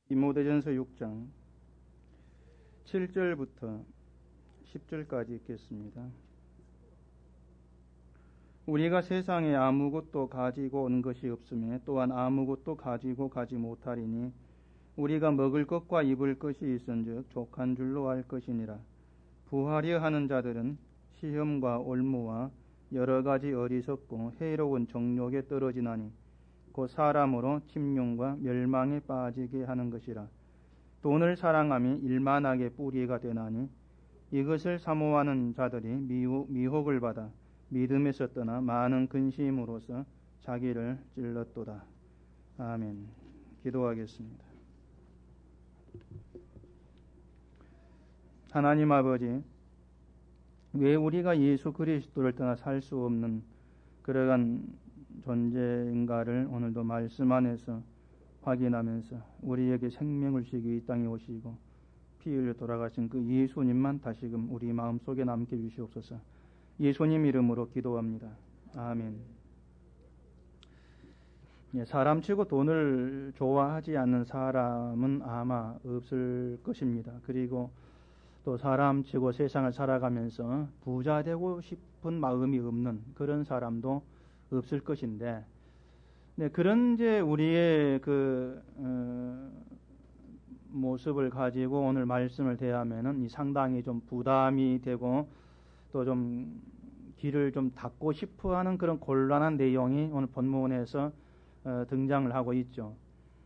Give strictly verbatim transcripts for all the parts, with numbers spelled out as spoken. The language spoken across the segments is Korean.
디모데전서 육 장 칠 절부터 십 절까지 읽겠습니다. 우리가 세상에 아무것도 가지고 온 것이 없으며 또한 아무것도 가지고 가지 못하리니 우리가 먹을 것과 입을 것이 있은즉 족한 줄로 알 것이니라. 부하려 하는 자들은 시험과 올무와 여러 가지 어리석고 해로운 정욕에 떨어지나니 곧 사람으로 침륜과 멸망에 빠지게 하는 것이라. 돈을 사랑함이 일만하게 뿌리가 되나니 이것을 사모하는 자들이 미혹, 미혹을 받아 믿음에서 떠나 많은 근심으로써 자기를 찔렀도다. 아멘. 기도하겠습니다. 하나님 아버지, 왜 우리가 예수 그리스도를 떠나 살 수 없는 그러한 존재인가를 오늘도 말씀 안에서 확인하면서 우리에게 생명을 주시기 이 땅에 오시고 피 흘려 돌아가신 그 예수님만 다시금 우리 마음속에 남게 주시옵소서. 예수님 이름으로 기도합니다. 아멘. 사람치고 돈을 좋아하지 않는 사람은 아마 없을 것입니다. 그리고 또 사람치고 세상을 살아가면서 부자 되고 싶은 마음이 없는 그런 사람도 없을 것인데, 네, 그런 이제 우리의 그 어, 모습을 가지고 오늘 말씀을 대하면은 이 상당히 좀 부담이 되고 또 좀 길을 좀 닫고 싶어하는 그런 곤란한 내용이 오늘 본문에서 어, 등장을 하고 있죠.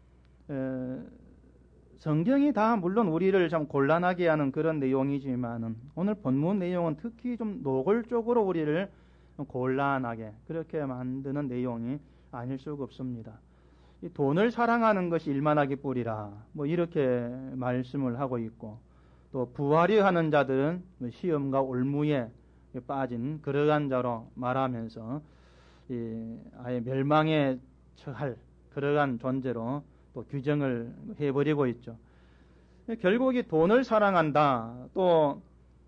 에, 성경이 다 물론 우리를 좀 곤란하게 하는 그런 내용이지만은 오늘 본문 내용은 특히 좀 노골적으로 우리를 곤란하게 그렇게 만드는 내용이 아닐 수가 없습니다. 이 돈을 사랑하는 것이 일만하게 뿌리라, 뭐 이렇게 말씀을 하고 있고, 또 부하려 하는 자들은 시험과 올무에 빠진 그러한 자로 말하면서 이 아예 멸망에 처할 그러한 존재로 또 규정을 해버리고 있죠. 결국 이 돈을 사랑한다, 또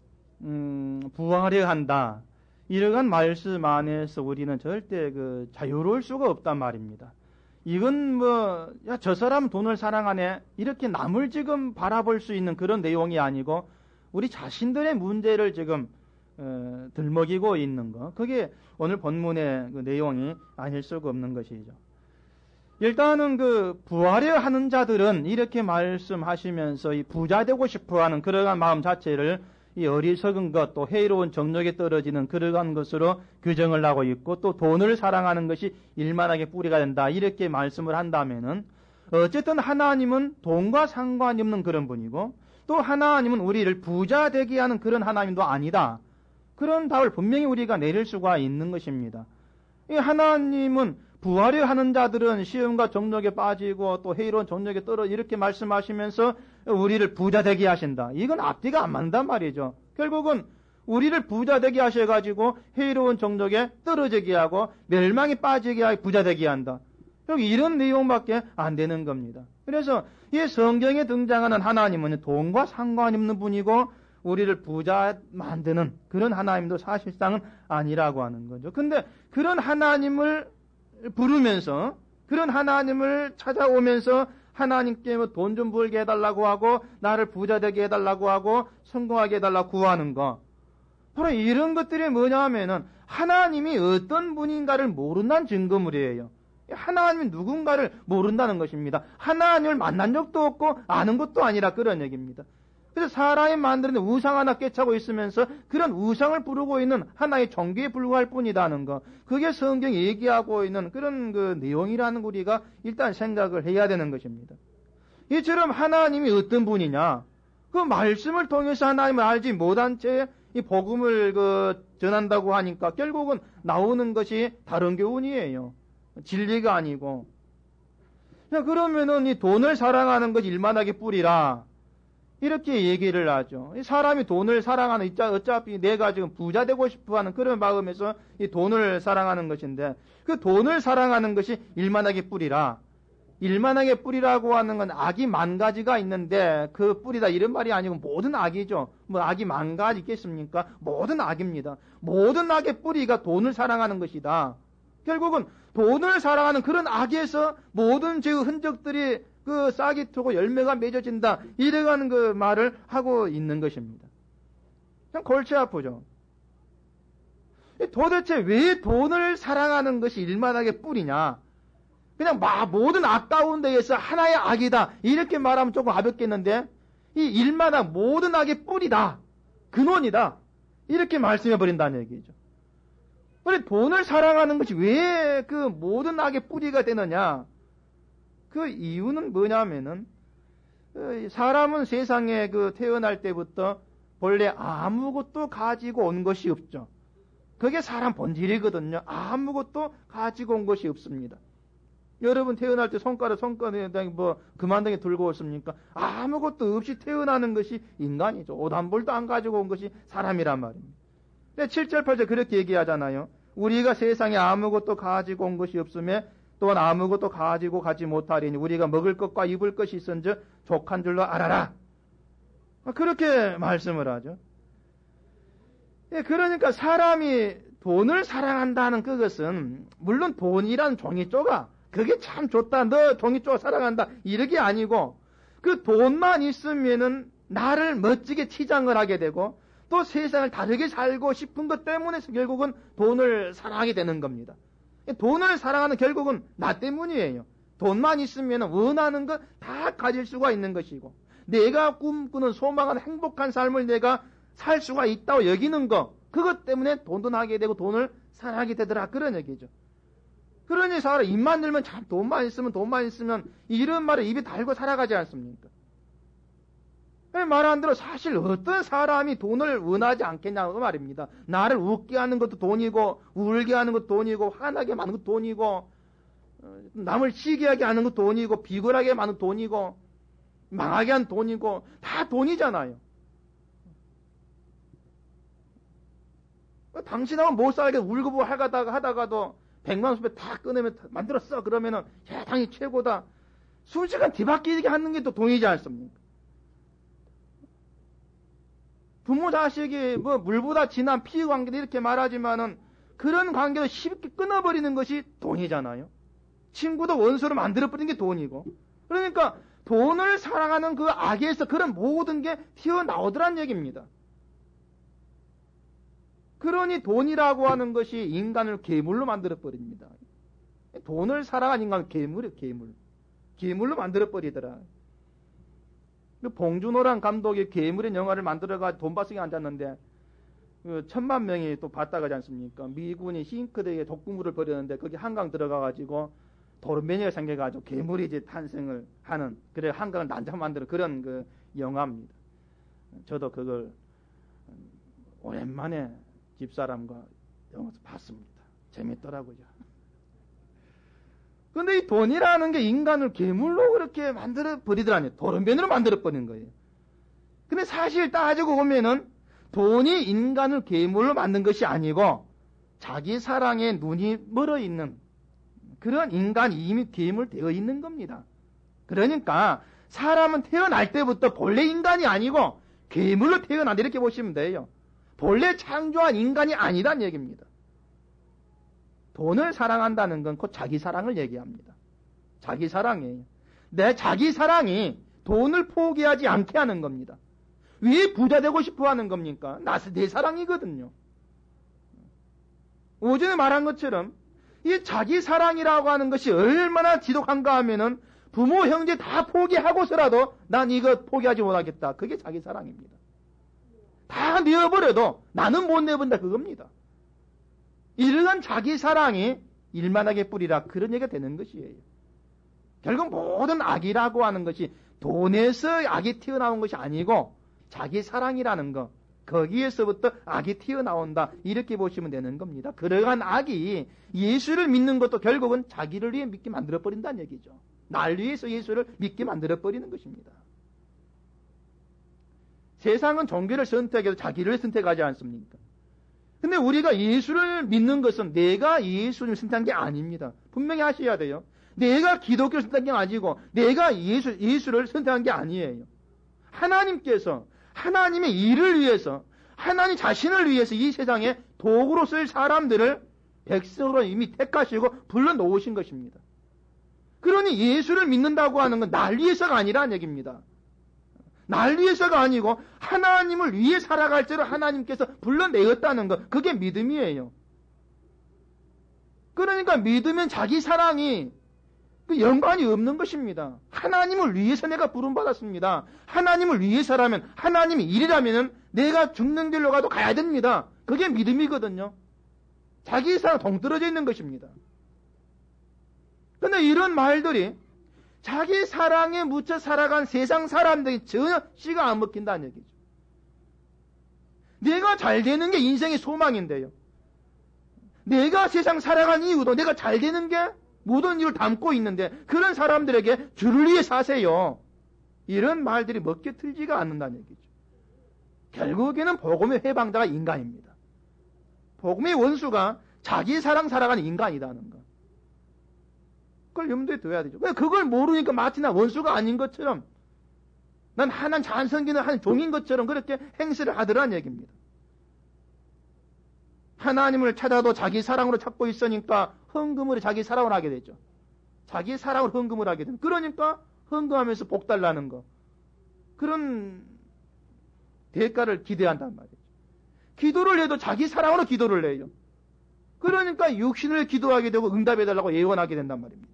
음, 부하려 한다, 이러한 말씀 안에서 우리는 절대 그 자유로울 수가 없단 말입니다. 이건 뭐, 야, 저 사람 돈을 사랑하네, 이렇게 남을 지금 바라볼 수 있는 그런 내용이 아니고 우리 자신들의 문제를 지금 어, 들먹이고 있는 거, 그게 오늘 본문의 그 내용이 아닐 수가 없는 것이죠. 일단은 그 부하려 하는 자들은 이렇게 말씀하시면서 이 부자 되고 싶어하는 그러한 마음 자체를 이 어리석은 것, 또 해로운 정욕에 떨어지는 그러한 것으로 규정을 하고 있고, 또 돈을 사랑하는 것이 일만하게 뿌리가 된다, 이렇게 말씀을 한다면은 어쨌든 하나님은 돈과 상관이 없는 그런 분이고, 또 하나님은 우리를 부자 되게 하는 그런 하나님도 아니다, 그런 답을 분명히 우리가 내릴 수가 있는 것입니다. 이 하나님은 부하려 하는 자들은 시험과 정욕에 빠지고 또 해로운 정욕에 떨어, 이렇게 말씀하시면서 우리를 부자 되게 하신다, 이건 앞뒤가 안 맞는단 말이죠. 결국은 우리를 부자 되게 하셔가지고 해로운 정욕에 떨어지게 하고 멸망에 빠지게 하고 부자 되게 한다, 여기 이런 내용밖에 안 되는 겁니다. 그래서 이 성경에 등장하는 하나님은 돈과 상관이 없는 분이고 우리를 부자 만드는 그런 하나님도 사실상은 아니라고 하는 거죠. 근데 그런 하나님을 부르면서, 그런 하나님을 찾아오면서 하나님께 뭐 돈 좀 벌게 해달라고 하고 나를 부자 되게 해달라고 하고 성공하게 해달라고 구하는 거, 바로 이런 것들이 뭐냐 하면은 하나님이 어떤 분인가를 모른다는 증거물이에요. 하나님이 누군가를 모른다는 것입니다. 하나님을 만난 적도 없고 아는 것도 아니라 그런 얘기입니다. 그래서 사람이 만드는 우상 하나 꿰차고 있으면서 그런 우상을 부르고 있는 하나의 종교에 불과할 뿐이다는 거, 그게 성경이 얘기하고 있는 그런 그 내용이라는 우리가 일단 생각을 해야 되는 것입니다. 이처럼 하나님이 어떤 분이냐, 그 말씀을 통해서 하나님을 알지 못한 채 이 복음을 그 전한다고 하니까 결국은 나오는 것이 다른 교훈이에요. 진리가 아니고. 그러면은 이 돈을 사랑하는 것이 일만하게 뿌리라, 이렇게 얘기를 하죠. 사람이 돈을 사랑하는, 어차피 내가 지금 부자 되고 싶어 하는 그런 마음에서 이 돈을 사랑하는 것인데, 그 돈을 사랑하는 것이 일만하게 뿌리라. 일만하게 뿌리라고 하는 건 악이 만 가지가 있는데 그 뿌리다 이런 말이 아니고 모든 악이죠. 뭐 악이 만 가지 있겠습니까? 모든 악입니다. 모든 악의 뿌리가 돈을 사랑하는 것이다. 결국은 돈을 사랑하는 그런 악에서 모든 죄의 흔적들이 그 싹이 트고 열매가 맺어진다. 이래가는 그 말을 하고 있는 것입니다. 그냥 골치 아프죠. 도대체 왜 돈을 사랑하는 것이 일만하게 뿌리냐? 그냥 막 모든 아까운 데에서 하나의 악이다. 이렇게 말하면 조금 가볍겠는데, 이 일만한 모든 악의 뿌리다. 근원이다. 이렇게 말씀해 버린다는 얘기죠. 그래, 돈을 사랑하는 것이 왜 그 모든 악의 뿌리가 되느냐? 그 이유는 뭐냐면은, 사람은 세상에 그 태어날 때부터 본래 아무것도 가지고 온 것이 없죠. 그게 사람 본질이거든요. 아무것도 가지고 온 것이 없습니다. 여러분 태어날 때 손가락 손가락에 뭐 그만둥이 들고 왔습니까? 아무것도 없이 태어나는 것이 인간이죠. 옷 한 벌도 안 가지고 온 것이 사람이란 말입니다. 칠 절 팔 절 그렇게 얘기하잖아요. 우리가 세상에 아무것도 가지고 온 것이 없으며 또한 아무것도 가지고 가지 못하리니 우리가 먹을 것과 입을 것이 있은즉 족한 줄로 알아라. 그렇게 말씀을 하죠. 그러니까 사람이 돈을 사랑한다는 그것은 물론 돈이란 종이조각 그게 참 좋다. 너 종이조각 사랑한다. 이렇게 아니고 그 돈만 있으면은 나를 멋지게 치장을 하게 되고 또 세상을 다르게 살고 싶은 것 때문에 결국은 돈을 사랑하게 되는 겁니다. 돈을 사랑하는 결국은 나 때문이에요. 돈만 있으면 원하는 것 다 가질 수가 있는 것이고 내가 꿈꾸는 소망하는 행복한 삶을 내가 살 수가 있다고 여기는 거 그것 때문에 돈도 나게 되고 돈을 사랑하게 되더라 그런 얘기죠. 그러니 사람 입만 들면 참 돈만 있으면 돈만 있으면 이런 말을 입에 달고 살아가지 않습니까? 말 안 들어 사실 어떤 사람이 돈을 원하지 않겠냐고 말입니다. 나를 웃게 하는 것도 돈이고 울게 하는 것도 돈이고 화나게 하는 것도 돈이고 남을 시기하게 하는 것도 돈이고 비굴하게 하는 것도 돈이고 망하게 하는 돈이고 다 돈이잖아요. 당신하고 못 살게 울고불고 하다가 하다가도 백만 수배 다 끊으면 만들었어 그러면은 야 당연히 최고다. 순식간 뒤바뀌게 하는 게 또 돈이지 않습니까? 부모 자식이 뭐 물보다 진한 피 관계도 이렇게 말하지만은 그런 관계도 쉽게 끊어버리는 것이 돈이잖아요. 친구도 원수로 만들어버리는 게 돈이고. 그러니까 돈을 사랑하는 그 악에서 그런 모든 게 튀어나오더란 얘기입니다. 그러니 돈이라고 하는 것이 인간을 괴물로 만들어버립니다. 돈을 사랑한 인간은 괴물이에요, 괴물. 괴물로 만들어버리더라. 봉준호란 감독이 괴물의 영화를 만들어가지고 돈 받쓰기 앉았는데, 그 천만 명이 또 봤다 가지 않습니까? 미군이 싱크대에 독극물을 버렸는데, 거기 한강 들어가가지고, 도르메니가 생겨가지고 괴물이 이제 탄생을 하는, 그래, 한강을 난장 만드는 그런 그 영화입니다. 저도 그걸 오랜만에 집사람과 영화에서 봤습니다. 재밌더라고요. 근데 이 돈이라는 게 인간을 괴물로 그렇게 만들어 버리더라니. 도른변으로 만들어 버리는 거예요. 근데 사실 따지고 보면은 돈이 인간을 괴물로 만든 것이 아니고 자기 사랑에 눈이 멀어 있는 그런 인간이 이미 괴물되어 있는 겁니다. 그러니까 사람은 태어날 때부터 본래 인간이 아니고 괴물로 태어난다 이렇게 보시면 돼요. 본래 창조한 인간이 아니란 얘기입니다. 돈을 사랑한다는 건 곧 자기 사랑을 얘기합니다. 자기 사랑이에요. 내 자기 사랑이 돈을 포기하지 않게 하는 겁니다. 왜 부자 되고 싶어 하는 겁니까? 나, 내 사랑이거든요. 오전에 말한 것처럼 이 자기 사랑이라고 하는 것이 얼마나 지독한가 하면은 부모, 형제 다 포기하고서라도 난 이거 포기하지 못하겠다. 그게 자기 사랑입니다. 다 내어버려도 나는 못 내본다 그겁니다. 이러한 자기 사랑이 일만하게 뿌리라 그런 얘기가 되는 것이에요. 결국 모든 악이라고 하는 것이 돈에서 악이 튀어나온 것이 아니고 자기 사랑이라는 것 거기에서부터 악이 튀어나온다 이렇게 보시면 되는 겁니다. 그러한 악이 예수를 믿는 것도 결국은 자기를 위해 믿게 만들어버린다는 얘기죠. 날 위해서 예수를 믿게 만들어버리는 것입니다. 세상은 종교를 선택해서 자기를 선택하지 않습니까? 근데 우리가 예수를 믿는 것은 내가 예수를 선택한 게 아닙니다. 분명히 하셔야 돼요. 내가 기독교를 선택한 게 아니고 내가 예수, 예수를 선택한 게 아니에요. 하나님께서 하나님의 일을 위해서 하나님 자신을 위해서 이 세상에 도구로 쓸 사람들을 백성으로 이미 택하시고 불러놓으신 것입니다. 그런 그러니 예수를 믿는다고 하는 건 날 위해서가 아니라는 얘기입니다. 날 위해서가 아니고 하나님을 위해 살아갈 줄을 하나님께서 불러내었다는 것, 그게 믿음이에요. 그러니까 믿으면 자기 사랑이 그 연관이 없는 것입니다. 하나님을 위해서 내가 부름받았습니다. 하나님을 위해서라면, 하나님이 일이라면 내가 죽는 길로 가도 가야 됩니다. 그게 믿음이거든요. 자기 사랑 동떨어져 있는 것입니다. 그런데 이런 말들이 자기 사랑에 묻혀 살아간 세상 사람들이 전혀 씨가 안 먹힌다는 얘기죠. 내가 잘 되는 게 인생의 소망인데요. 내가 세상 살아간 이유도 내가 잘 되는 게 모든 이유를 담고 있는데 그런 사람들에게 주를 위해 사세요. 이런 말들이 먹혀 틀지가 않는다는 얘기죠. 결국에는 복음의 해방자가 인간입니다. 복음의 원수가 자기 사랑 살아가는 인간이라는 거. 그걸 염두에 둬야 되죠. 왜 그걸 모르니까 마치 나 원수가 아닌 것처럼, 난 하나님 잘 섬기는 한 종인 것처럼 그렇게 행세를 하더라는 얘기입니다. 하나님을 찾아도 자기 사랑으로 찾고 있으니까 헌금을 자기 사랑으로 하게 되죠. 자기 사랑으로 헌금을 하게 되죠. 그러니까 헌금하면서 복 달라는 거. 그런 대가를 기대한단 말이죠. 기도를 해도 자기 사랑으로 기도를 해요. 그러니까 육신을 기도하게 되고 응답해달라고 예언하게 된단 말입니다.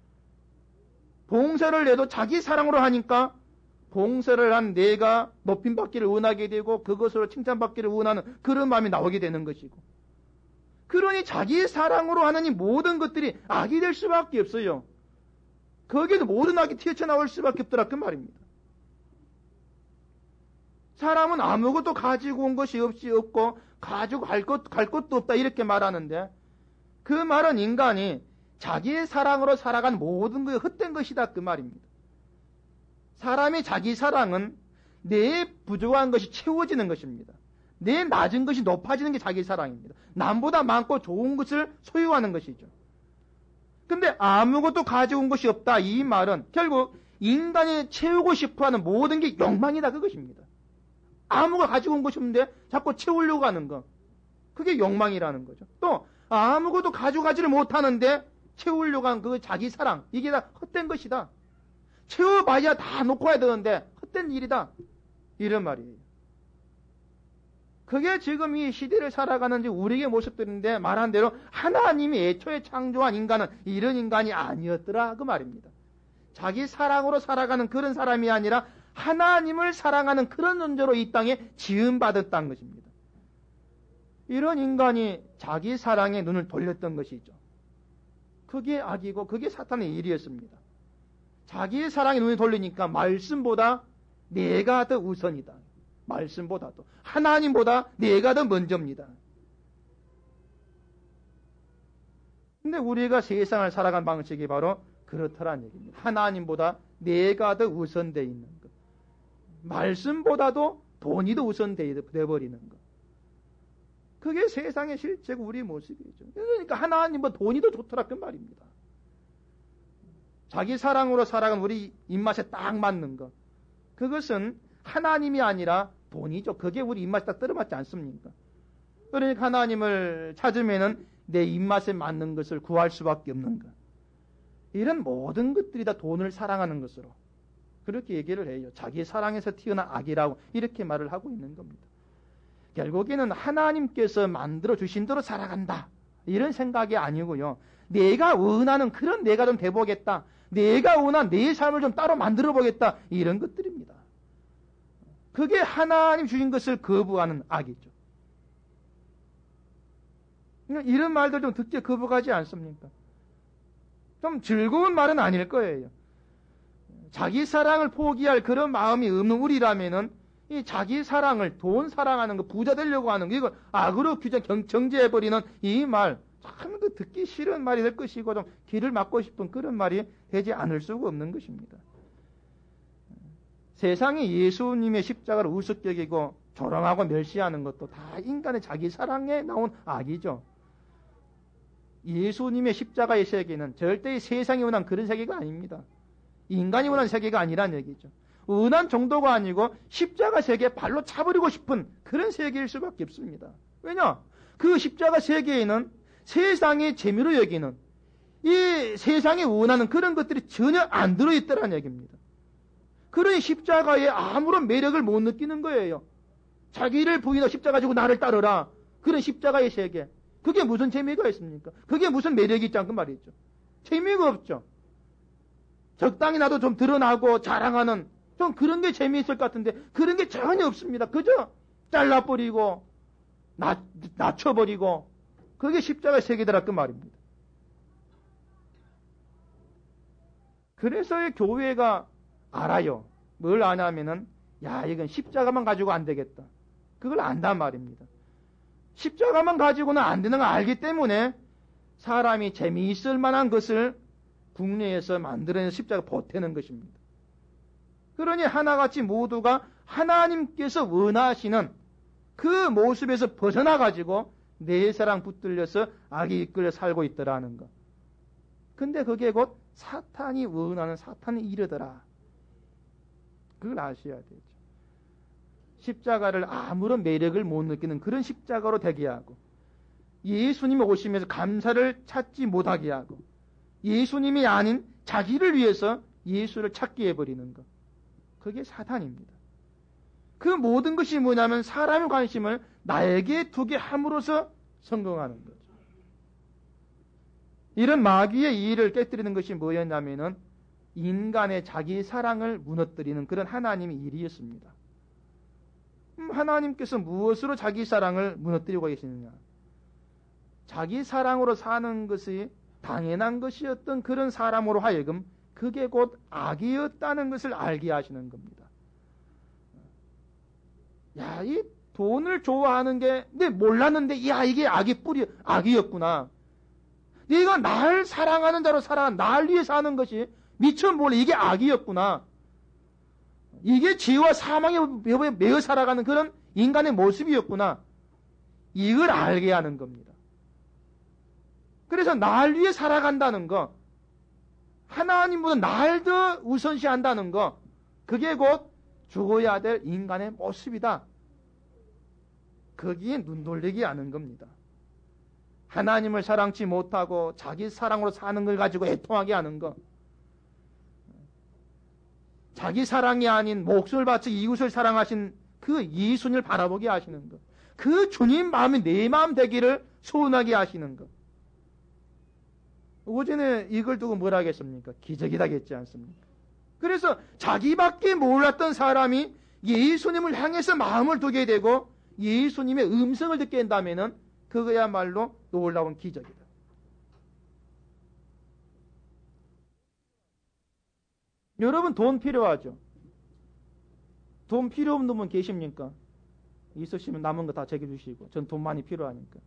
봉사를 해도 자기 사랑으로 하니까 봉사를 한 내가 높임받기를 원하게 되고 그것으로 칭찬받기를 원하는 그런 마음이 나오게 되는 것이고, 그러니 자기 사랑으로 하는 이 모든 것들이 악이 될 수밖에 없어요. 거기에도 모든 악이 튀어나올 수밖에 없더라 그 말입니다. 사람은 아무것도 가지고 온 것이 없이 없고 가지고 갈 것, 갈 것도 없다 이렇게 말하는데, 그 말은 인간이 자기의 사랑으로 살아간 모든 것이 헛된 것이다 그 말입니다. 사람이 자기 사랑은 내 부족한 것이 채워지는 것입니다. 내 낮은 것이 높아지는 게 자기 사랑입니다. 남보다 많고 좋은 것을 소유하는 것이죠. 근데 아무것도 가지고 온 것이 없다 이 말은 결국 인간이 채우고 싶어하는 모든 게 욕망이다 그것입니다. 아무것도 가지고 온 것이 없는데 자꾸 채우려고 하는 거, 그게 욕망이라는 거죠. 또 아무것도 가져가지를 못하는데 채우려고 하는 그 자기 사랑, 이게 다 헛된 것이다. 채워봐야 다 놓고 해야 되는데 헛된 일이다, 이런 말이에요. 그게 지금 이 시대를 살아가는 우리의 모습들인데, 말한 대로 하나님이 애초에 창조한 인간은 이런 인간이 아니었더라 그 말입니다. 자기 사랑으로 살아가는 그런 사람이 아니라 하나님을 사랑하는 그런 존재로 이 땅에 지음받았다는 것입니다. 이런 인간이 자기 사랑에 눈을 돌렸던 것이죠. 그게 악이고 그게 사탄의 일이었습니다. 자기의 사랑에 눈을 돌리니까 말씀보다 내가 더 우선이다. 말씀보다도 하나님보다 내가 더 먼저입니다. 근데 우리가 세상을 살아간 방식이 바로 그렇다라는 얘기입니다. 하나님보다 내가 더 우선되어 있는 것, 말씀보다도 돈이 더 우선되어 버리는 것, 그게 세상의 실제고 우리의 모습이죠. 그러니까 하나님보다 돈이 더 좋더라 그 말입니다. 자기 사랑으로 살아간 우리 입맛에 딱 맞는 것, 그것은 하나님이 아니라 돈이죠. 그게 우리 입맛에 딱 들어맞지 않습니까? 그러니까 하나님을 찾으면은 내 입맛에 맞는 것을 구할 수밖에 없는 것, 이런 모든 것들이 다 돈을 사랑하는 것으로 그렇게 얘기를 해요. 자기 사랑에서 튀어나온 악이라고 이렇게 말을 하고 있는 겁니다. 결국에는 하나님께서 만들어 주신 대로 살아간다 이런 생각이 아니고요. 내가 원하는 그런 내가 좀 돼보겠다, 내가 원한 내 삶을 좀 따로 만들어 보겠다, 이런 것들입니다. 그게 하나님 주신 것을 거부하는 악이죠. 이런 말들 좀 듣기 거부하지 않습니까? 좀 즐거운 말은 아닐 거예요. 자기 사랑을 포기할 그런 마음이 없는 우리라면은 이 자기 사랑을, 돈 사랑하는 거, 부자 되려고 하는 거, 이걸 악으로 규정, 정죄해버리는 이 말, 참 그 듣기 싫은 말이 될 것이고 좀 귀를 막고 싶은 그런 말이 되지 않을 수가 없는 것입니다. 세상이 예수님의 십자가를 우습게 여기고 조롱하고 멸시하는 것도 다 인간의 자기 사랑에 나온 악이죠. 예수님의 십자가의 세계는 절대 세상이 원한 그런 세계가 아닙니다. 인간이 원하는 세계가 아니란 얘기죠. 원한 정도가 아니고 십자가 세계에 발로 차버리고 싶은 그런 세계일 수밖에 없습니다. 왜냐? 그 십자가 세계에는 세상의 재미로 여기는 이 세상에 원하는 그런 것들이 전혀 안 들어있더란 얘기입니다. 그러니 십자가에 아무런 매력을 못 느끼는 거예요. 자기를 부인하고 십자가 지고 나를 따르라. 그런 십자가의 세계. 그게 무슨 재미가 있습니까? 그게 무슨 매력이 있지 않고 말이죠. 재미가 없죠. 적당히 나도 좀 드러나고 자랑하는 좀 그런 게 재미있을 것 같은데 그런 게 전혀 없습니다. 그저 잘라버리고 낮, 낮춰버리고 그게 십자가의 세계더라 그 말입니다. 그래서 이 교회가 알아요. 뭘 아냐면은 야 이건 십자가만 가지고 안 되겠다. 그걸 안단 말입니다. 십자가만 가지고는 안 되는 걸 알기 때문에 사람이 재미있을 만한 것을 국내에서 만들어낸 십자가 보태는 것입니다. 그러니 하나같이 모두가 하나님께서 원하시는 그 모습에서 벗어나가지고 내 사랑 붙들려서 악이 이끌려 살고 있더라는 것. 근데 그게 곧 사탄이 원하는 사탄의 일이더라. 그걸 아셔야 되죠. 십자가를 아무런 매력을 못 느끼는 그런 십자가로 되게 하고 예수님이 오시면서 감사를 찾지 못하게 하고 예수님이 아닌 자기를 위해서 예수를 찾게 해버리는 것. 그게 사탄입니다. 그 모든 것이 뭐냐면 사람의 관심을 나에게 두게 함으로써 성공하는 거죠. 이런 마귀의 이의를 깨뜨리는 것이 뭐였냐면은 인간의 자기 사랑을 무너뜨리는 그런 하나님의 일이었습니다. 하나님께서 무엇으로 자기 사랑을 무너뜨리고 계시느냐? 자기 사랑으로 사는 것이 당연한 것이었던 그런 사람으로 하여금 그게 곧 악이었다는 것을 알게 하시는 겁니다. 야, 이 돈을 좋아하는 게, 내 몰랐는데, 야, 이게 악이 뿌리, 악이었구나. 네가 날 사랑하는 자로 살아, 날 위해 사는 것이 미처 몰래 이게 악이었구나. 이게 죄와 사망에 매어 살아가는 그런 인간의 모습이었구나. 이걸 알게 하는 겁니다. 그래서 날 위해 살아간다는 거, 하나님보다 날 더 우선시한다는 거, 그게 곧 죽어야 될 인간의 모습이다. 거기에 눈 돌리게 하는 겁니다. 하나님을 사랑치 못하고 자기 사랑으로 사는 걸 가지고 애통하게 하는 거, 자기 사랑이 아닌 목숨을 바쳐 이웃을 사랑하신 그 예수님을 바라보게 하시는 것, 그 주님 마음이 내 마음 되기를 소원하게 하시는 것. 오전에 이걸 두고 뭐라 하겠습니까? 기적이라겠지 않습니까? 그래서 자기밖에 몰랐던 사람이 예수님을 향해서 마음을 두게 되고 예수님의 음성을 듣게 된다면은 그거야말로 놀라운 기적이다. 여러분 돈 필요하죠? 돈 필요 없는 분 계십니까? 있으시면 남은 거 다 제껴주시고 전 돈 많이 필요하니까.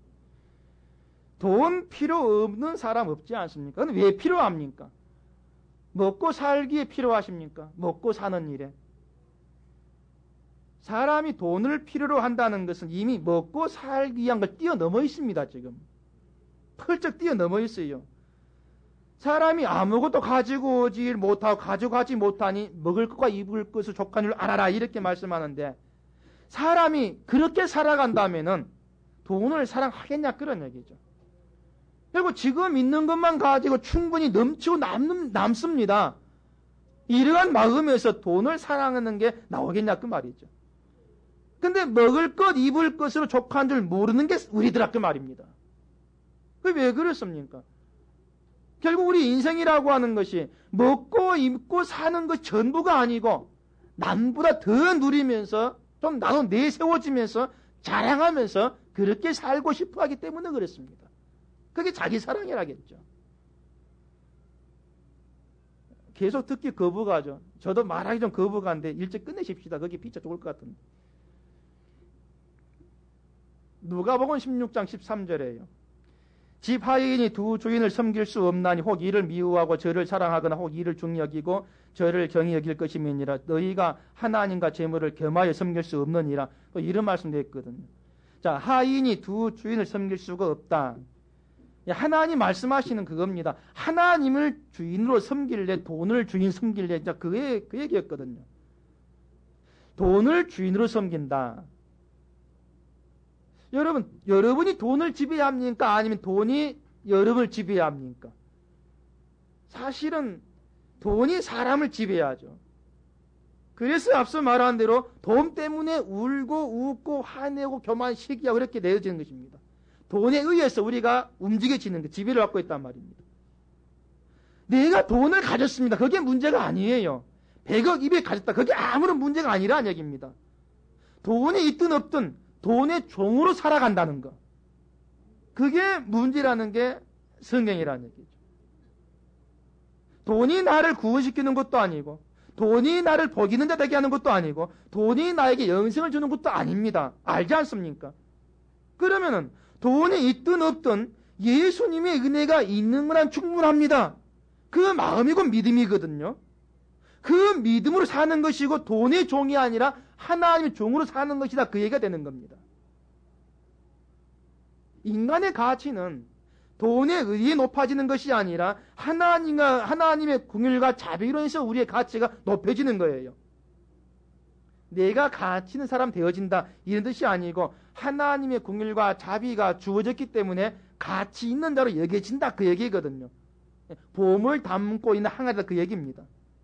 돈 필요 없는 사람 없지 않습니까? 근데 왜 필요합니까? 먹고 살기에 필요하십니까? 먹고 사는 일에. 사람이 돈을 필요로 한다는 것은 이미 먹고 살기 위한 걸 뛰어넘어 있습니다, 지금. 펄쩍 뛰어넘어 있어요. 사람이 아무것도 가지고 오지 못하고 가져가지 못하니 먹을 것과 입을 것을 족한 줄 알아라 이렇게 말씀하는데 사람이 그렇게 살아간다면은 돈을 사랑하겠냐 그런 얘기죠. 그리고 지금 있는 것만 가지고 충분히 넘치고 남, 남습니다. 이러한 마음에서 돈을 사랑하는 게 나오겠냐 그 말이죠. 근데 먹을 것, 입을 것으로 족한 줄 모르는 게 우리더라 그 말입니다. 그게 왜 그렇습니까? 결국 우리 인생이라고 하는 것이 먹고 입고 사는 것 전부가 아니고 남보다 더 누리면서 좀 나도 내세워지면서 자랑하면서 그렇게 살고 싶어 하기 때문에 그렇습니다. 그게 자기 사랑이라겠죠. 계속 듣기 거부가죠. 저도 말하기 좀 거부가인데 일찍 끝내십시다. 거기 피차 좋을 것 같은데. 누가복음 십육 장 십삼 절에요. 집 하인이 두 주인을 섬길 수 없나니 혹 이를 미워하고 저를 사랑하거나 혹 이를 중히 여기고 저를 경히 여길 것임이니라. 너희가 하나님과 재물을 겸하여 섬길 수 없느니라. 이런 말씀도 했거든요. 자, 하인이 두 주인을 섬길 수가 없다. 하나님 말씀하시는 그겁니다. 하나님을 주인으로 섬길래 돈을 주인 섬길래 그, 그 얘기였거든요. 돈을 주인으로 섬긴다. 여러분, 여러분이 돈을 지배합니까? 아니면 돈이 여러분을 지배합니까? 사실은 돈이 사람을 지배하죠. 그래서 앞서 말한 대로 돈 때문에 울고 웃고 화내고 교만 시기하고 그렇게 내어지는 것입니다. 돈에 의해서 우리가 움직여지는 것, 지배를 받고 있단 말입니다. 내가 돈을 가졌습니다. 그게 문제가 아니에요. 백억, 이백 가졌다. 그게 아무런 문제가 아니라는 얘기입니다. 돈이 있든 없든 돈의 종으로 살아간다는 것. 그게 문제라는 게 성경이라는 얘기죠. 돈이 나를 구원시키는 것도 아니고 돈이 나를 복 있는 자 되게 하는 것도 아니고 돈이 나에게 영생을 주는 것도 아닙니다. 알지 않습니까? 그러면은 돈이 있든 없든 예수님의 은혜가 있는 거란 충분합니다. 그 마음이 곧 믿음이거든요. 그 믿음으로 사는 것이고 돈의 종이 아니라 하나님의 종으로 사는 것이다. 그 얘기가 되는 겁니다. 인간의 가치는 돈에 의해 높아지는 것이 아니라 하나님과, 하나님의 긍휼과 자비로 해서 우리의 가치가 높여지는 거예요. 내가 가치 있는 사람 되어진다 이런 뜻이 아니고 하나님의 긍휼과 자비가 주어졌기 때문에 가치 있는 자로 여겨진다 그 얘기거든요. 보험을 담고 있는 항아리다 그 얘기입니다.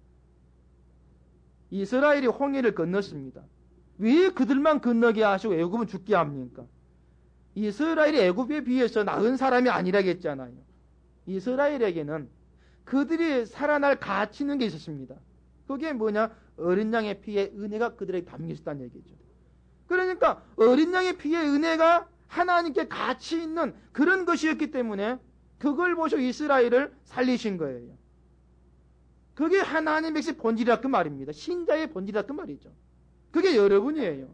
이스라엘이 홍해를 건넜습니다. 왜 그들만 건너게 하시고 애굽은 죽게 합니까? 이스라엘이 애굽에 비해서 나은 사람이 아니라겠잖아요. 이스라엘에게는 그들이 살아날 가치 있는 게 있었습니다. 그게 뭐냐? 어린 양의 피에 은혜가 그들에게 담겨 있었다는 얘기죠. 그러니까 어린 양의 피의 은혜가 하나님께 가치 있는 그런 것이었기 때문에 그걸 보시고 이스라엘을 살리신 거예요. 그게 하나님 백성의 본질이라 그 말입니다. 신자의 본질이라 그 말이죠. 그게 여러분이에요.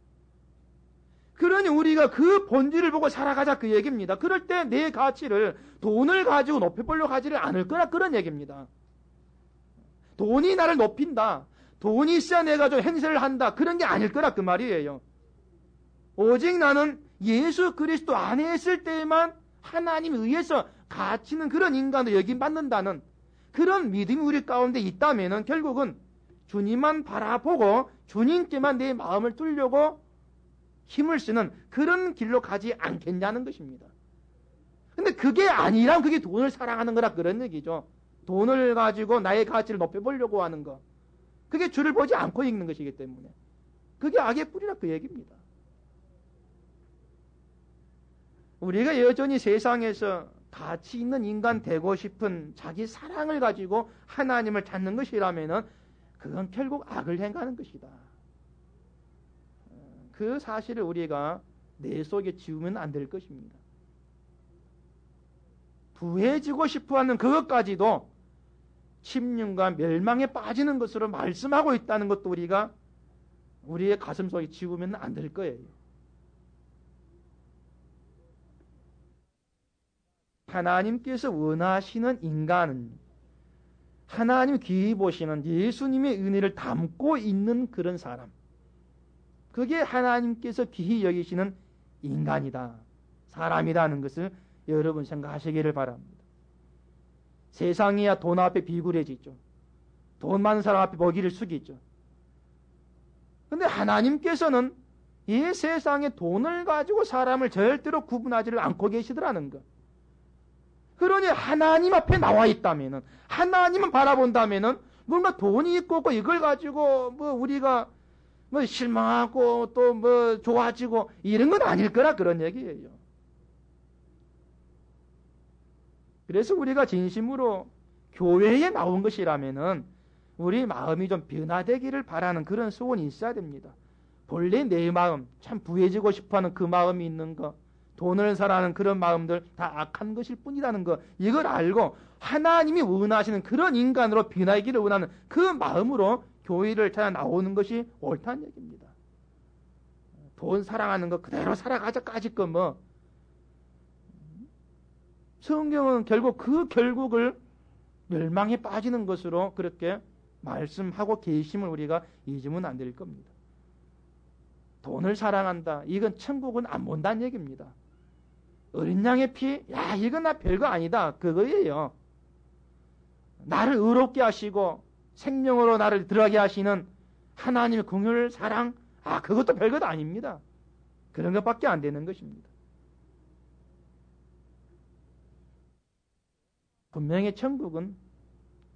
그러니 우리가 그 본질을 보고 살아가자 그 얘기입니다. 그럴 때 내 가치를 돈을 가지고 높여보려고 하지를 않을 거라 그런 얘기입니다. 돈이 나를 높인다. 돈이 있어야 내가 좀 행세를 한다. 그런 게 아닐 거라 그 말이에요. 오직 나는 예수 그리스도 안에 있을 때에만 하나님에 의해서 가치는 그런 인간을 여김받는다는 그런 믿음이 우리 가운데 있다면 결국은 주님만 바라보고 주님께만 내 마음을 뚫려고 힘을 쓰는 그런 길로 가지 않겠냐는 것입니다. 근데 그게 아니라면 그게 돈을 사랑하는 거라 그런 얘기죠. 돈을 가지고 나의 가치를 높여보려고 하는 거. 그게 주를 보지 않고 있는 것이기 때문에. 그게 악의 뿌리라 그 얘기입니다. 우리가 여전히 세상에서 가치 있는 인간 되고 싶은 자기 사랑을 가지고 하나님을 찾는 것이라면은 그건 결국 악을 행하는 것이다. 그 사실을 우리가 내 속에 지우면 안 될 것입니다. 부해지고 싶어하는 그것까지도 침륜과 멸망에 빠지는 것으로 말씀하고 있다는 것도 우리가 우리의 가슴 속에 지우면 안 될 거예요. 하나님께서 원하시는 인간은 하나님 귀히 보시는 예수님의 은혜를 담고 있는 그런 사람. 그게 하나님께서 귀히 여기시는 인간이다. 사람이라는 것을 여러분 생각하시기를 바랍니다. 세상이야 돈 앞에 비굴해지죠. 돈 많은 사람 앞에 먹이를 숙이죠. 그런데 하나님께서는 이 세상에 돈을 가지고 사람을 절대로 구분하지를 않고 계시더라는 것. 그러니 하나님 앞에 나와 있다면은, 하나님을 바라본다면은, 뭔가 돈이 있고, 없고 이걸 가지고 뭐 우리가 뭐 실망하고 또 뭐 좋아지고 이런 건 아닐 거라 그런 얘기예요. 그래서 우리가 진심으로 교회에 나온 것이라면은 우리 마음이 좀 변화되기를 바라는 그런 소원이 있어야 됩니다. 본래 내 마음, 참 부해지고 싶어하는 그 마음이 있는 거, 돈을 사랑하는 그런 마음들 다 악한 것일 뿐이라는 거, 이걸 알고 하나님이 원하시는 그런 인간으로 변하기를 원하는 그 마음으로 교회를 찾아 나오는 것이 옳다는 얘기입니다. 돈 사랑하는 거 그대로 살아가자까지 거 뭐. 성경은 결국 그 결국을 멸망에 빠지는 것으로 그렇게 말씀하고 계심을 우리가 잊으면 안 될 겁니다. 돈을 사랑한다. 이건 천국은 안 본다는 얘기입니다. 어린 양의 피, 야 이건 나 별거 아니다. 그거예요. 나를 의롭게 하시고 생명으로 나를 들어가게 하시는 하나님의 긍휼 사랑, 아 그것도 별것도 아닙니다. 그런 것밖에 안 되는 것입니다. 분명히 천국은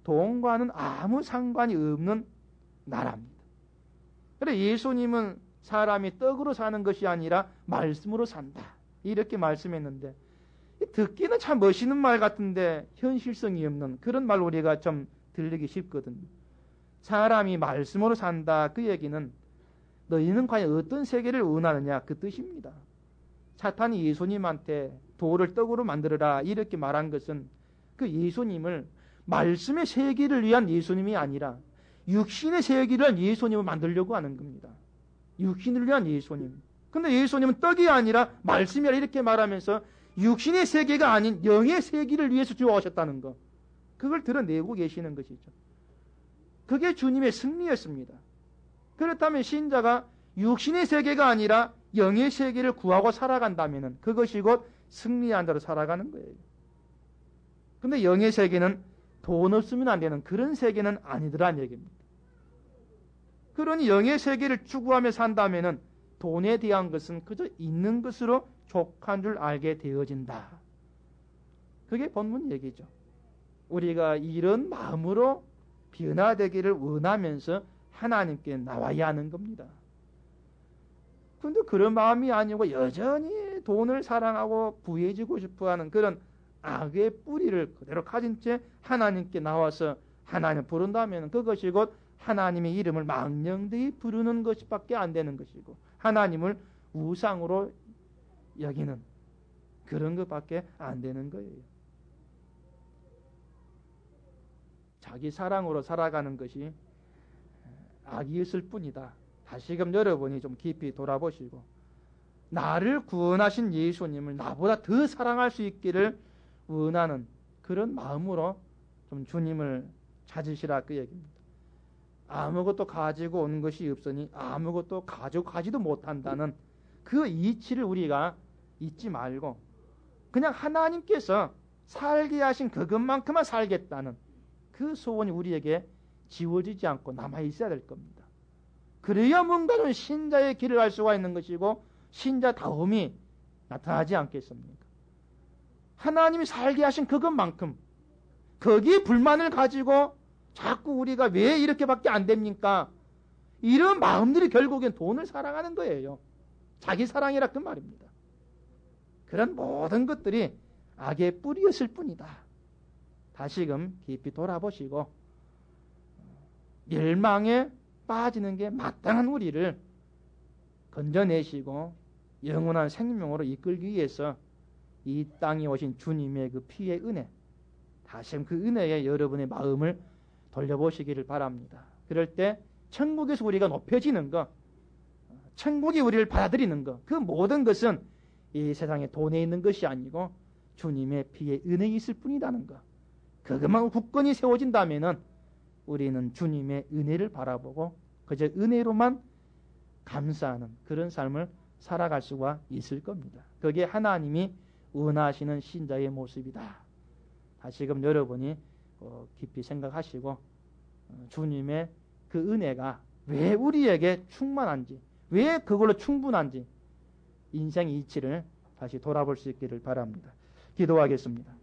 돈과는 아무 상관이 없는 나라입니다. 그래 예수님은 사람이 떡으로 사는 것이 아니라 말씀으로 산다. 이렇게 말씀했는데 듣기는 참 멋있는 말 같은데 현실성이 없는 그런 말 우리가 좀 들리기 쉽거든요. 사람이 말씀으로 산다. 그 얘기는 너희는 과연 어떤 세계를 원하느냐 그 뜻입니다. 사탄이 예수님한테 돌을 떡으로 만들어라 이렇게 말한 것은 그 예수님을 말씀의 세계를 위한 예수님이 아니라 육신의 세계를 위한 예수님을 만들려고 하는 겁니다. 육신을 위한 예수님. 근데 예수님은 떡이 아니라 말씀이라 이렇게 말하면서 육신의 세계가 아닌 영의 세계를 위해서 주어오셨다는 것. 그걸 드러내고 계시는 것이죠. 그게 주님의 승리였습니다. 그렇다면 신자가 육신의 세계가 아니라 영의 세계를 구하고 살아간다면 그것이 곧 승리한 자로 살아가는 거예요. 근데 영의 세계는 돈 없으면 안 되는 그런 세계는 아니더란 얘기입니다. 그러니 영의 세계를 추구하며 산다면 돈에 대한 것은 그저 있는 것으로 족한 줄 알게 되어진다. 그게 본문 얘기죠. 우리가 이런 마음으로 변화되기를 원하면서 하나님께 나와야 하는 겁니다. 근데 그런 마음이 아니고 여전히 돈을 사랑하고 부해지고 싶어하는 그런 악의 뿌리를 그대로 가진 채 하나님께 나와서 하나님 부른다면 그것이 곧 하나님의 이름을 망령되이 부르는 것밖에 안 되는 것이고 하나님을 우상으로 여기는 그런 것밖에 안 되는 거예요. 자기 사랑으로 살아가는 것이 악이었을 뿐이다. 다시금 여러분이 좀 깊이 돌아보시고 나를 구원하신 예수님을 나보다 더 사랑할 수 있기를 원하는 그런 마음으로 좀 주님을 찾으시라 그 얘기입니다. 아무것도 가지고 온 것이 없으니 아무것도 가져가지도 못한다는 그 이치를 우리가 잊지 말고 그냥 하나님께서 살게 하신 그것만큼만 살겠다는 그 소원이 우리에게 지워지지 않고 남아있어야 될 겁니다. 그래야 뭔가 좀 신자의 길을 알 수가 있는 것이고 신자다움이 나타나지 않겠습니까? 하나님이 살게 하신 그것만큼 거기에 불만을 가지고 자꾸 우리가 왜 이렇게밖에 안 됩니까? 이런 마음들이 결국엔 돈을 사랑하는 거예요. 자기 사랑이라 그 말입니다. 그런 모든 것들이 악의 뿌리였을 뿐이다. 다시금 깊이 돌아보시고 멸망에 빠지는 게 마땅한 우리를 건져내시고 영원한 생명으로 이끌기 위해서 이 땅에 오신 주님의 그 피의 은혜, 다시금 그 은혜에 여러분의 마음을 돌려보시기를 바랍니다. 그럴 때 천국에서 우리가 높여지는 것, 천국이 우리를 받아들이는 것, 그 모든 것은 이 세상에 돈에 있는 것이 아니고 주님의 피의 은혜에 있을 뿐이라는 것. 그것만 굳건히 세워진다면은 우리는 주님의 은혜를 바라보고 그저 은혜로만 감사하는 그런 삶을 살아갈 수가 있을 겁니다. 그게 하나님이 원하시는 신자의 모습이다. 다시금 여러분이 깊이 생각하시고 주님의 그 은혜가 왜 우리에게 충만한지, 왜 그걸로 충분한지 인생의 이치를 다시 돌아볼 수 있기를 바랍니다. 기도하겠습니다.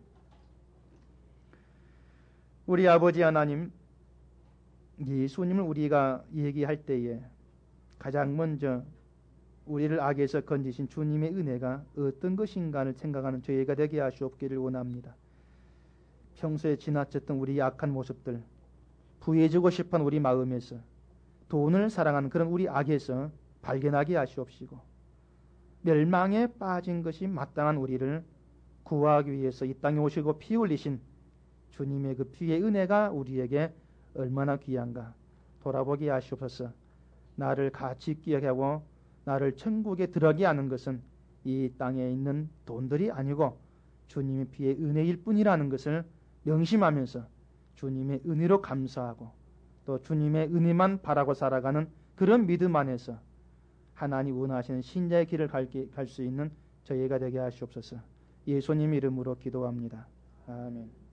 우리 아버지 하나님, 예수님을 우리가 얘기할 때에 가장 먼저 우리를 악에서 건지신 주님의 은혜가 어떤 것인가를 생각하는 저희가 되게 하시옵기를 원합니다. 평소에 지나쳤던 우리 악한 모습들, 부해지고 싶은 우리 마음에서 돈을 사랑하는 그런 우리 악에서 발견하게 하시옵시고 멸망에 빠진 것이 마땅한 우리를 구하기 위해서 이 땅에 오시고 피 흘리신 주님의 그 피의 은혜가 우리에게 얼마나 귀한가 돌아보게 하시옵소서. 나를 같이 기억하고 나를 천국에 들어가게 하는 것은 이 땅에 있는 돈들이 아니고 주님의 피의 은혜일 뿐이라는 것을 명심하면서 주님의 은혜로 감사하고 또 주님의 은혜만 바라고 살아가는 그런 믿음 안에서 하나님 원하시는 신자의 길을 갈 수 있는 저희가 되게 하시옵소서. 예수님 이름으로 기도합니다. 아멘.